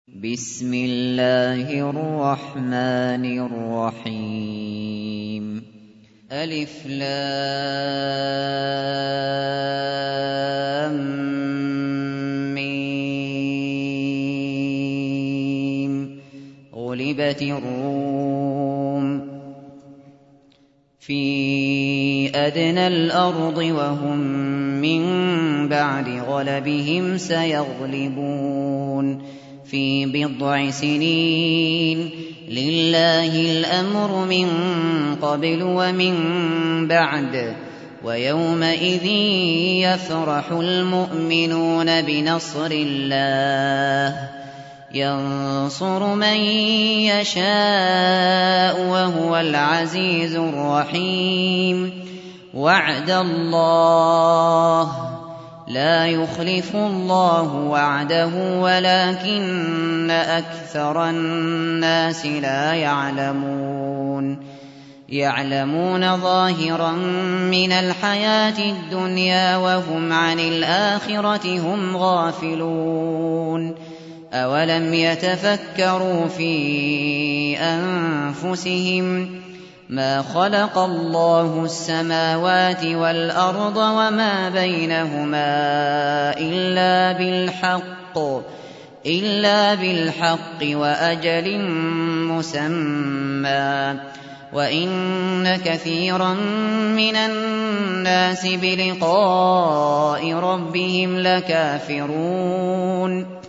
بسم الله الرحمن الرحيم ألف لام ميم غلبت الروم في أدنى الأرض وهم من بعد غلبهم سيغلبون في بضع سنين لله الأمر من قبل ومن بعد ويومئذ يفرح المؤمنون بنصر الله ينصر من يشاء وهو العزيز الرحيم وعد الله لا يخلف الله وعده ولكن أكثر الناس لا يعلمون ظاهرا من الحياة الدنيا وهم عن الآخرة هم غافلون أولم يتفكروا في أنفسهم ما خلق الله السماوات والأرض وما بينهما إلا بالحق وأجل مسمى وإن كثيرا من الناس بلقاء ربهم لكافرون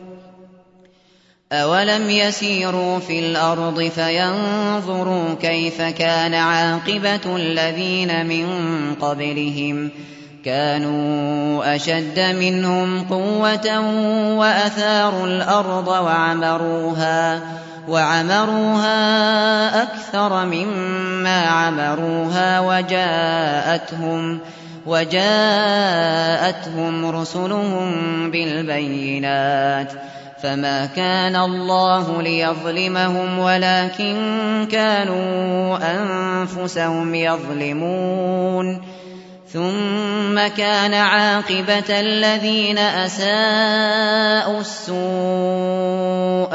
أولم يسيروا في الأرض فينظروا كيف كان عاقبة الذين من قبلهم كانوا أشد منهم قوة وأثاروا الأرض وعمروها أكثر مما عمروها وجاءتهم رسلهم بالبينات فما كان الله ليظلمهم ولكن كانوا أنفسهم يظلمون ثم كان عاقبة الذين أساءوا السوء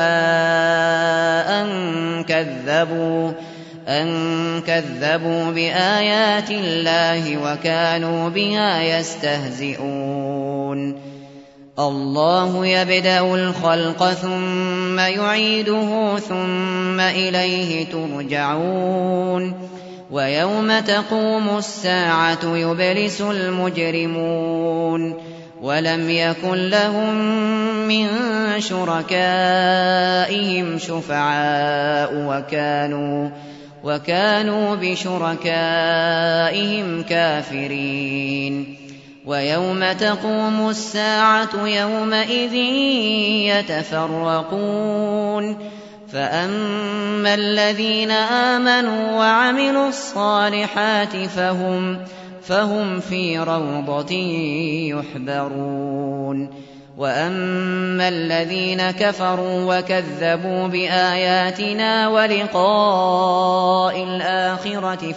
أن كذبوا بآيات الله وكانوا بها يستهزئون الله يبدأ الخلق ثم يعيده ثم إليه ترجعون ويوم تقوم الساعة يبلس المجرمون ولم يكن لهم من شركائهم شفعاء وكانوا بشركائهم كافرين ويوم تقوم الساعة يومئذ يتفرقون فأما الذين آمنوا وعملوا الصالحات فهم في روضة يحبرون وأما الذين كفروا وكذبوا بآياتنا ولقاء الآخرة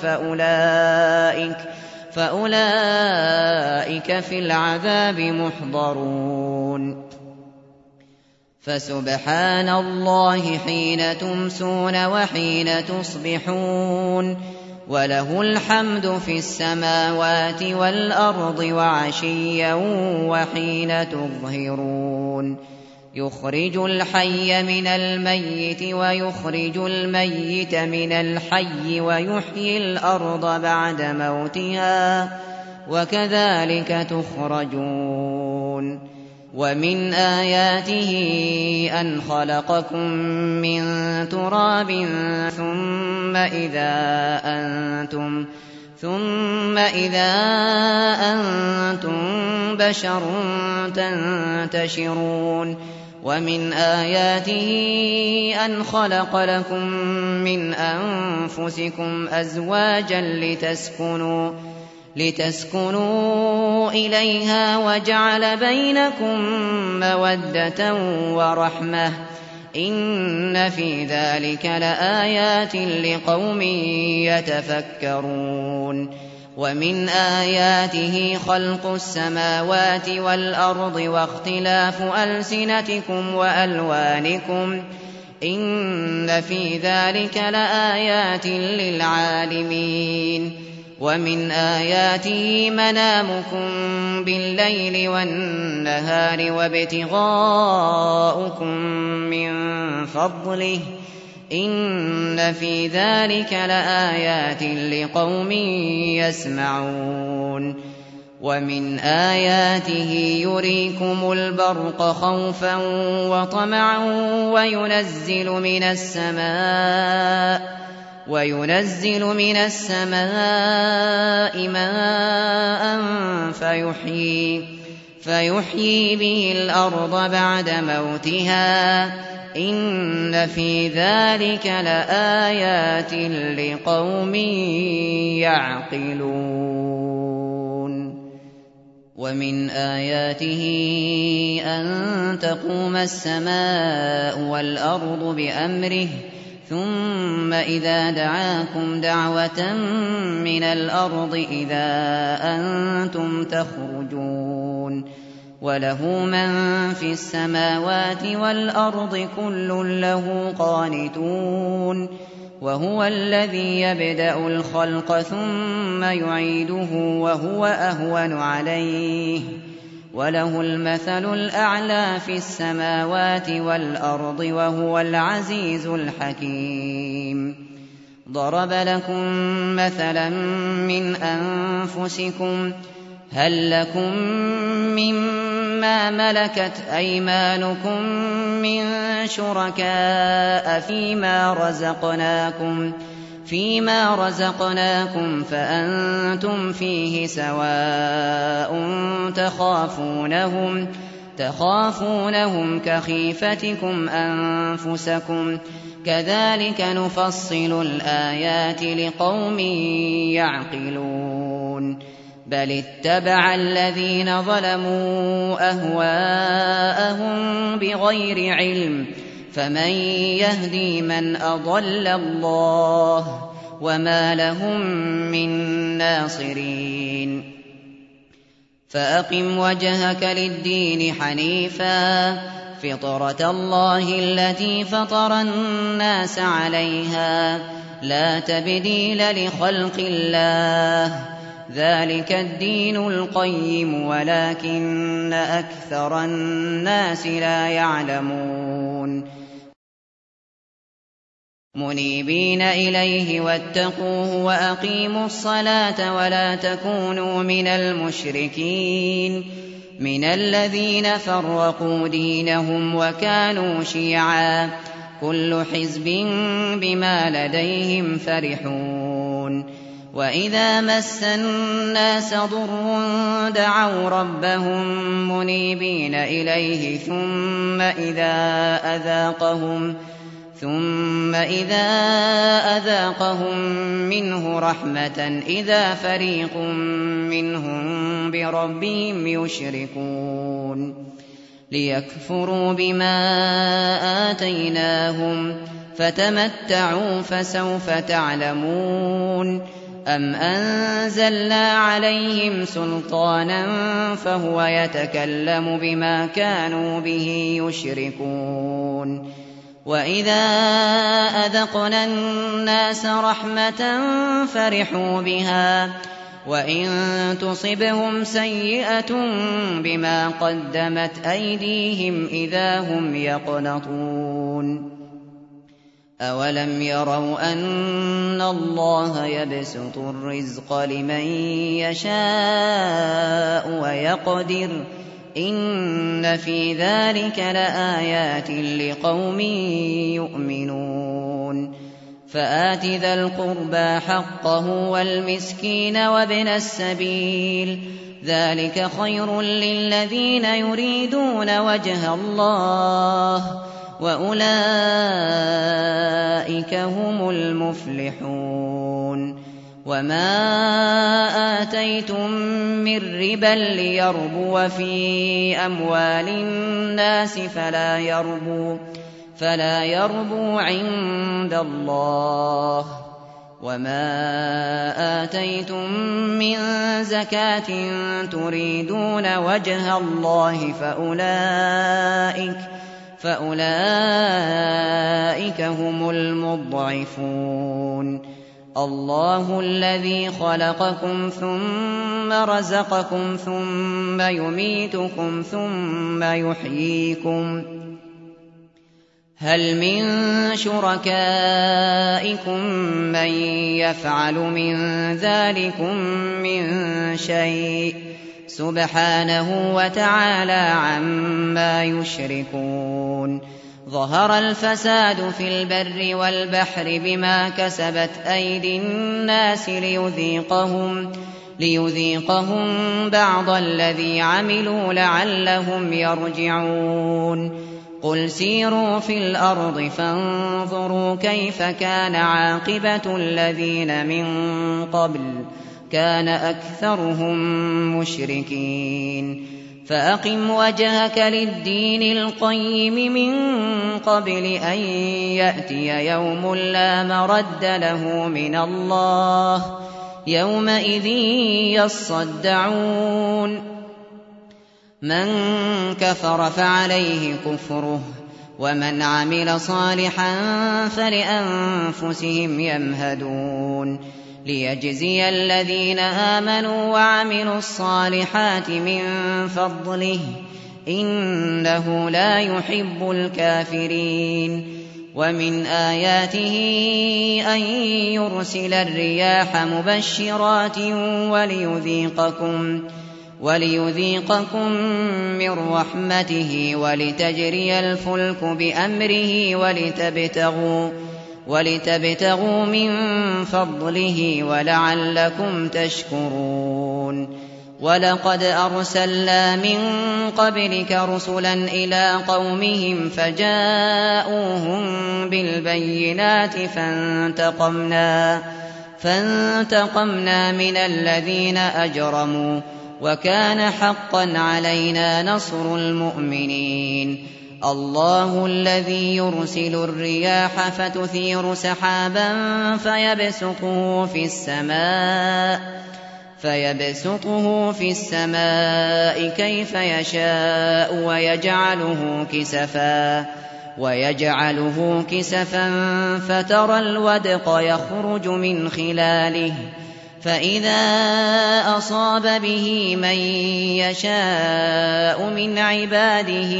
فأولئك في العذاب محضرون فسبحان الله حين تمسون وحين تصبحون وله الحمد في السماوات والأرض وعشيا وحين تظهرون يخرج الحي من الميت ويخرج الميت من الحي ويحيي الأرض بعد موتها وكذلك تخرجون ومن آياته أن خلقكم من تراب ثم إذا أنتم بشر تنتشرون ومن آياته أن خلق لكم من أنفسكم أزواجا لتسكنوا إليها وجعل بينكم مودة ورحمة إن في ذلك لآيات لقوم يتفكرون ومن آياته خلق السماوات والأرض واختلاف ألسنتكم وألوانكم إن في ذلك لآيات للعالمين ومن آياته منامكم بالليل والنهار وابتغاؤكم من فضله إن في ذلك لآيات لقوم يسمعون ومن آياته يريكم البرق خوفا وطمعا وينزل من السماء ماء فيحيي به الأرض بعد موتها إن في ذلك لآيات لقوم يعقلون ومن آياته أن تقوم السماء والأرض بأمره ثم إذا دعاكم دعوة من الأرض إذا أنتم تخرجون وله من في السماوات والأرض كل له قانتون وهو الذي يبدأ الخلق ثم يعيده وهو أهون عليه وله المثل الأعلى في السماوات والأرض وهو العزيز الحكيم ضرب لكم مثلا من أنفسكم هل لكم مما ملكت أيمانكم من شركاء فيما رزقناكم فأنتم فيه سواء تخافونهم كخيفتكم أنفسكم كذلك نفصل الآيات لقوم يعقلون بل اتبع الذين ظلموا أهواءهم بغير علم فمن يهدي من أضل الله وما لهم من ناصرين فأقم وجهك للدين حنيفا فطرة الله التي فطر الناس عليها لا تبديل لخلق الله ذلك الدين القيم ولكن أكثر الناس لا يعلمون منيبين إليه واتقوه وأقيموا الصلاة ولا تكونوا من المشركين من الذين فرقوا دينهم وكانوا شيعا كل حزب بما لديهم فرحون وإذا مس الناس ضر دعوا ربهم منيبين إليه ثم إذا أذاقهم منه رحمة إذا فريق منهم بربهم يشركون ليكفروا بما آتيناهم فتمتعوا فسوف تعلمون أم أنزلنا عليهم سلطانا فهو يتكلم بما كانوا به يشركون وإذا أذقنا الناس رحمة فرحوا بها وإن تصبهم سيئة بما قدمت أيديهم إذا هم يقنطون أولم يروا أن الله يبسط الرزق لمن يشاء ويقدر إن في ذلك لآيات لقوم يؤمنون فآت ذا القربى حقه والمسكين وابن السبيل ذلك خير للذين يريدون وجه الله وأولئك هم المفلحون وما آتيتم من ربا ليربو في أموال الناس فلا يربو عند الله وما آتيتم من زكاة تريدون وجه الله فأولئك هم المضعفون. الله الذي خلقكم ثم رزقكم ثم يميتكم ثم يحييكم. هل من شركائكم من يفعل من ذلكم من شيء؟ سبحانه وتعالى عما يشركون. ظهر الفساد في البر والبحر بما كسبت أيدي الناس ليذيقهم بعض الذي عملوا لعلهم يرجعون. قل سيروا في الأرض فانظروا كيف كان عاقبة الذين من قبل كان أكثرهم مشركين. فأقم وجهك للدين القيم من قبل أن يأتي يوم لا مرد له من الله يومئذ يصدعون. من كفر فعليه كفره ومن عمل صالحا فلأنفسهم يمهدون. ليجزي الذين آمنوا وعملوا الصالحات من فضله إنه لا يحب الكافرين. ومن آياته أن يرسل الرياح مبشرات وليذيقكم من رحمته ولتجري الفلك بأمره ولتبتغوا من فضله ولعلكم تشكرون. ولقد أرسلنا من قبلك رسلا إلى قومهم فجاءوهم بالبينات فانتقمنا من الذين أجرموا وكان حقا علينا نصر المؤمنين. الله الذي يرسل الرياح فتثير سحابا فيبسطه في السماء كيف يشاء ويجعله كسفا فترى الودق يخرج من خلاله فإذا أصاب به من يشاء من عباده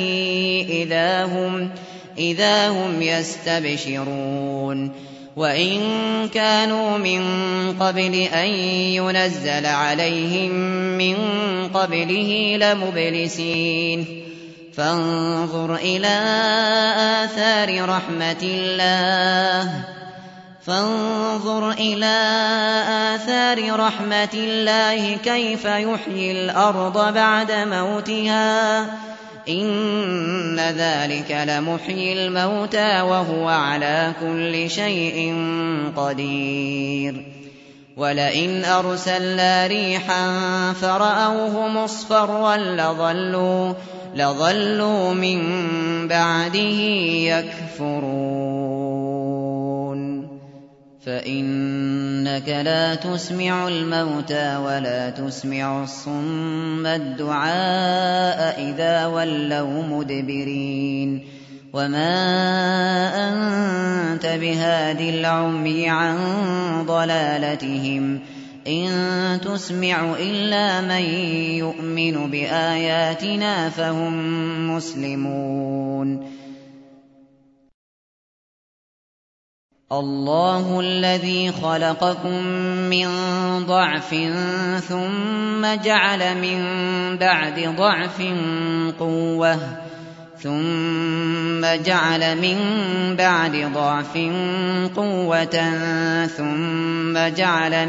إذا هم يستبشرون. وإن كانوا من قبل أن ينزل عليهم من قبله لمبلسين. فانظر إلى آثار رحمة الله كيف يحيي الأرض بعد موتها إن ذلك لمحيي الموتى وهو على كل شيء قدير. ولئن أرسلنا ريحا فرأوه مصفرا لظلوا من بعده يكفرون. فإنك لا تسمع الموتى ولا تسمع الصم الدعاء إذا ولوا مدبرين. وما أنت بهاد العمي عن ضلالتهم إن تسمع إلا من يؤمن بآياتنا فهم مسلمون. الله الذي خلقكم من ضعف ثم جعل من بعد ضعف قوة ثم جعل من بعد ضعف قوة ثم جعل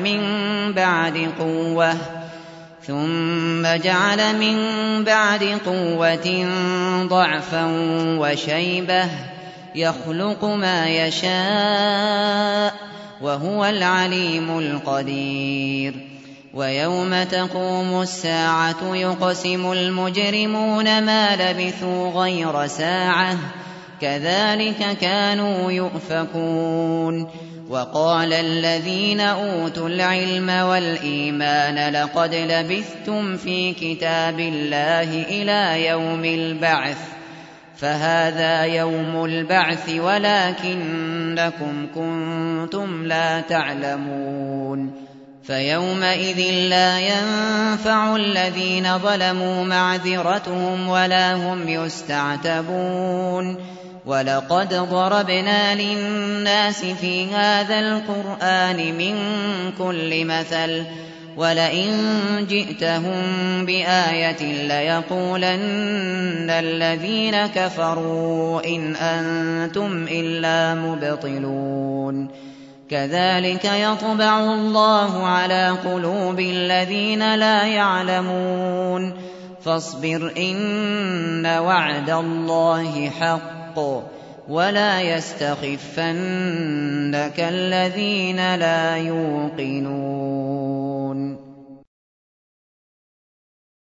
من بعد قوة ضعفا وشيبة يخلق ما يشاء وهو العليم القدير. ويوم تقوم الساعة يقسم المجرمون ما لبثوا غير ساعة كذلك كانوا يؤفكون وقال الذين أوتوا العلم والإيمان لقد لبثتم في كتاب الله إلى يوم البعث فهذا يوم البعث ولكنكم كنتم لا تعلمون فيومئذ لا ينفع الذين ظلموا معذرتهم ولا هم يستعتبون ولقد ضربنا للناس في هذا القرآن من كل مثل ولئن جئتهم بآية ليقولن الذين كفروا إن أنتم إلا مبطلون كذلك يطبع الله على قلوب الذين لا يعلمون فاصبر إن وعد الله حق ولا يستخفنك الذين لا يوقنون